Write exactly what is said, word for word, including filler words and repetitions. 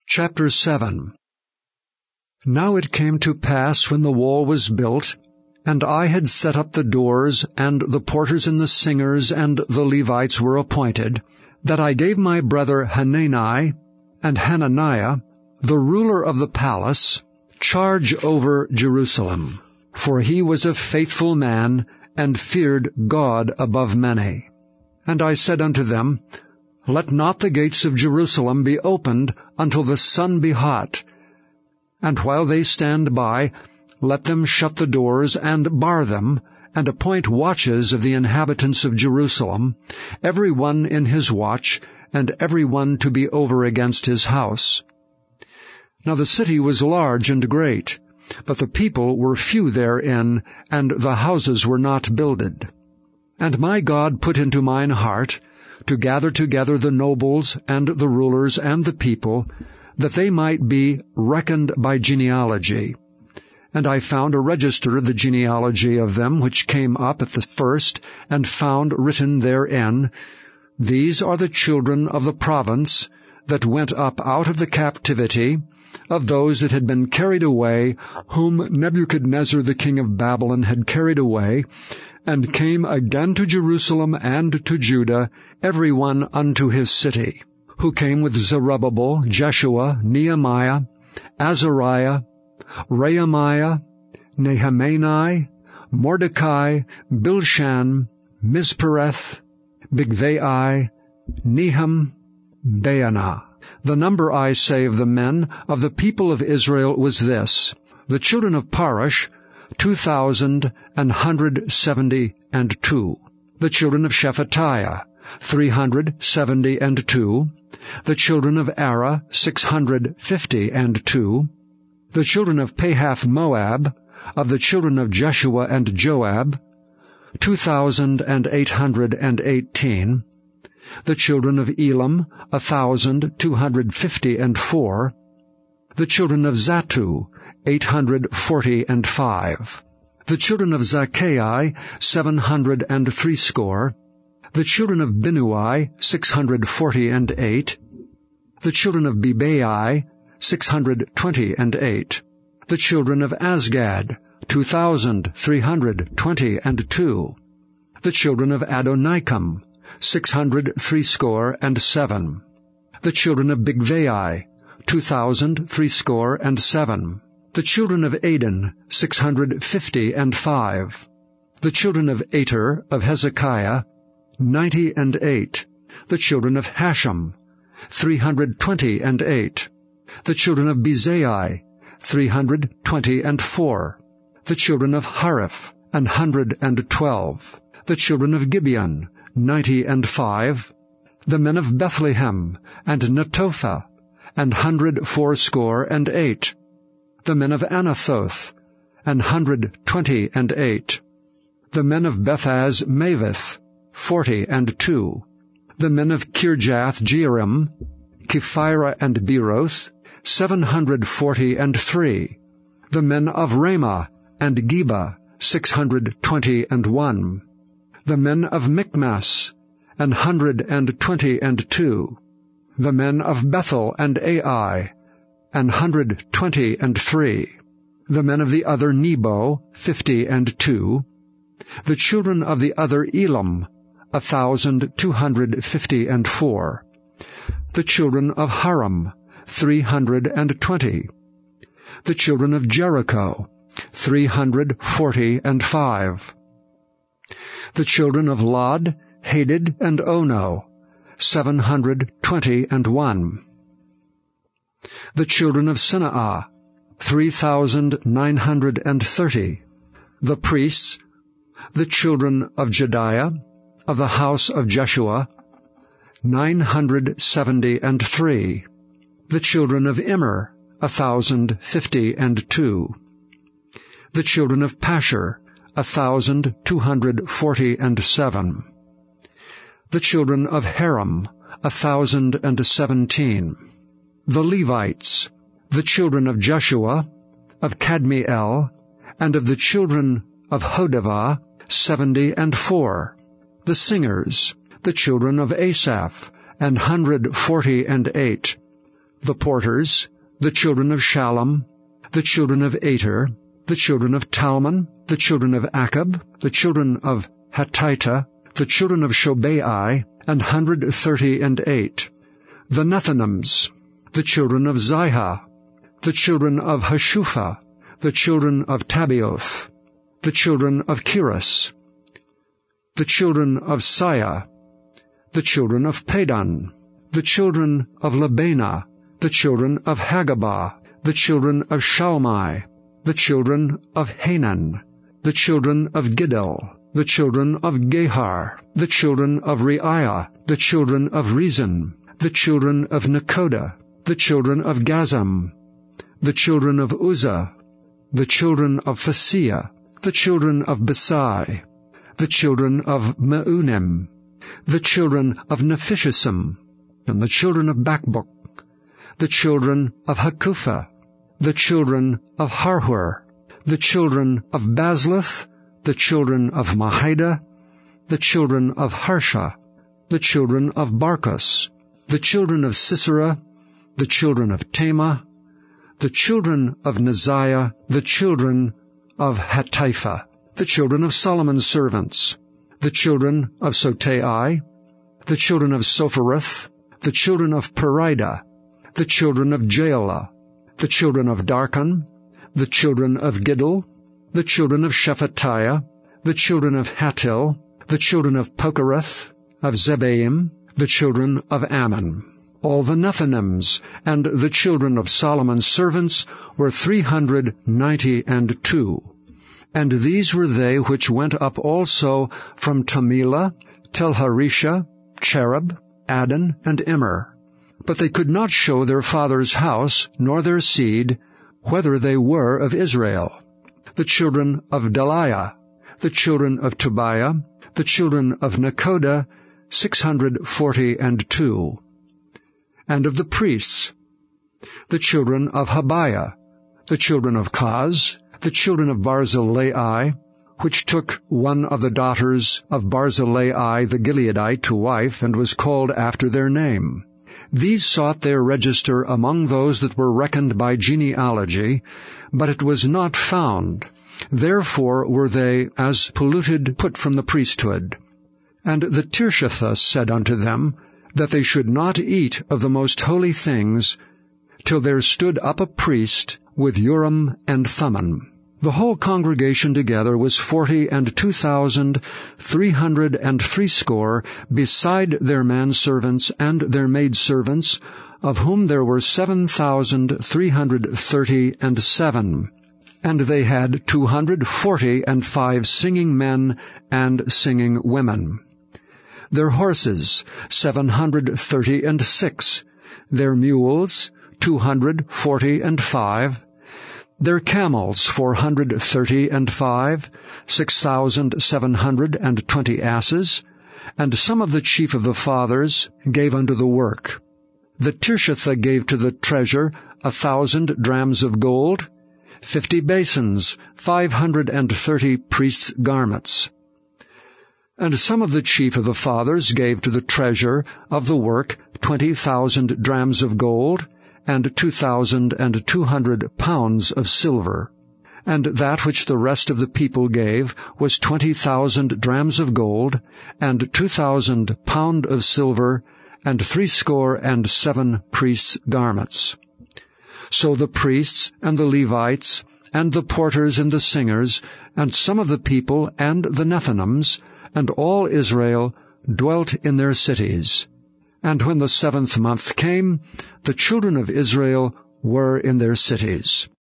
Chapter seven. Now it came to pass, when the wall was built, and I had set up the doors, and the porters and the singers and the Levites were appointed, that I gave my brother Hanani and Hananiah, the ruler of the palace, charge over Jerusalem. For he was a faithful man, and feared God above many. And I said unto them, Let not the gates of Jerusalem be opened until the sun be hot. And while they stand by, let them shut the doors and bar them, and appoint watches of the inhabitants of Jerusalem, every one in his watch, and every one to be over against his house. Now the city was large and great, but the people were few therein, and the houses were not builded. And my God put into mine heart to gather together the nobles and the rulers and the people, that they might be reckoned by genealogy. And I found a register of the genealogy of them which came up at the first, and found written therein, These are the children of the province that went up out of the captivity, of those that had been carried away, whom Nebuchadnezzar the king of Babylon had carried away, and came again to Jerusalem and to Judah, every one unto his city, who came with Zerubbabel, Jeshua, Nehemiah, Azariah, Rehemiah, Nehemani, Mordecai, Bilshan, Mispereth, Bigvai, Nehum, Baanah. The number, I say, of the men of the people of Israel was this: the children of Parash, two thousand and hundred seventy and two; the children of Shephatiah, three hundred seventy and two; the children of Ara, six hundred fifty and two; the children of Pahath Moab, of the children of Jeshua and Joab, two thousand and eight hundred and eighteen; the children of Elam, a thousand two hundred fifty and four; the children of Zattu, eight hundred forty and five; the children of Zaccai, seven hundred and threescore; the children of Binnui, six hundred forty and eight; the children of Bebai, six hundred twenty and eight; the children of Azgad, two thousand three hundred twenty and two; the children of Adonikam, six hundred threescore and seven; the children of Bigvai, two thousand threescore and seven; the children of Adin, six hundred fifty and five; the children of Ater of Hezekiah, ninety and eight; the children of Hashem, three hundred twenty and eight; the children of Bezai, three hundred twenty and four; the children of Hariph, an hundred and twelve; the children of Gibeon, ninety and five; the men of Bethlehem, and Netophah, an hundred fourscore and eight; the men of Anathoth, an hundred twenty and eight; the men of Bethaz Mavith, forty and two; the men of Kirjath Jearim, Kephirah and Beeroth, seven hundred forty and three; the men of Ramah and Geba, six hundred twenty and one; the men of Michmas, an hundred and twenty and two; the men of Bethel and Ai, an hundred twenty and three; the men of the other Nebo, fifty and two; the children of the other Elam, a thousand two hundred fifty and four; the children of Haram, three hundred and twenty; the children of Jericho, three hundred forty and five; the children of Lod, Hadid, and Ono, seven hundred twenty and one; the children of Sineah, three thousand nine hundred and thirty; the priests, the children of Jediah, of the house of Jeshua, nine hundred seventy and three; the children of Immer, a thousand fifty and two; the children of Pashur, a thousand two hundred forty and seven; the children of Haram, a thousand and seventeen; the Levites, the children of Jeshua, of Kadmiel, and of the children of Hodavah, seventy and four; the singers, the children of Asaph, an hundred forty and eight; the porters, the children of Shallum, the children of Ater, the children of Talmon, the children of Akab, the children of Hatita, the children of Shobai, an hundred thirty and eight, the Nethinims, the children of Zihah, the children of Hashupha, the children of Tabioth, the children of Kiras, the children of Siah, the children of Padan, the children of Labana, the children of Hagabah, the children of Shalmai, the children of Hanan, the children of Giddel, the children of Gehar, the children of Reiah, the children of Rezin, the children of Nekoda, the children of Gazam, the children of Uzzah, the children of Phasiah, the children of Besai, the children of Meunim, the children of Nephishisim, and the children of Bakbuk, the children of Hakupha, the children of Harhur, the children of Bazluth, the children of Mahida, the children of Harsha, the children of Barkos, the children of Sisera, the children of Tema, the children of Neziah, the children of Hatipha, the children of Solomon's servants, the children of Sotai, the children of Sophereth, the children of Perida, the children of Jaela, the children of Darkon, the children of Giddel, the children of Shephatiah, the children of Hattil, the children of Pokereth, of Zebaim, the children of Ammon. All the Nethinims and the children of Solomon's servants were three hundred ninety and two. And these were they which went up also from Tamila, Telharisha, Cherub, Adon, and Immer. But they could not show their father's house, nor their seed, whether they were of Israel. The children of Deliah, the children of Tobiah, the children of Nekoda, six hundred forty and two. And of the priests, the children of Habiah, the children of Kaz, the children of Barzillai, which took one of the daughters of Barzillai the Gileadite to wife, and was called after their name. These sought their register among those that were reckoned by genealogy, but it was not found. Therefore were they as polluted put from the priesthood. And the Tirshatha said unto them, that they should not eat of the most holy things, till there stood up a priest with Urim and Thummim. The whole congregation together was forty and two thousand three hundred and threescore, beside their manservants and their maidservants, of whom there were seven thousand three hundred thirty and seven. And they had two hundred forty and five singing men and singing women. Their horses, seven hundred thirty and six. Their mules, two hundred forty and five. Their camels, four hundred thirty and five, six thousand seven hundred and twenty asses. And some of the chief of the fathers gave unto the work. The Tirshatha gave to the treasure a thousand drams of gold, fifty basins, five hundred and thirty priests' garments. And some of the chief of the fathers gave to the treasure of the work twenty thousand drams of gold, and two thousand and two hundred pounds of silver. And that which the rest of the people gave was twenty thousand drams of gold, and two thousand pound of silver, and threescore and seven priests' garments. So the priests and the Levites, and the porters and the singers, and some of the people, and the Nethinims, and all Israel dwelt in their cities. And when the seventh month came, the children of Israel were in their cities.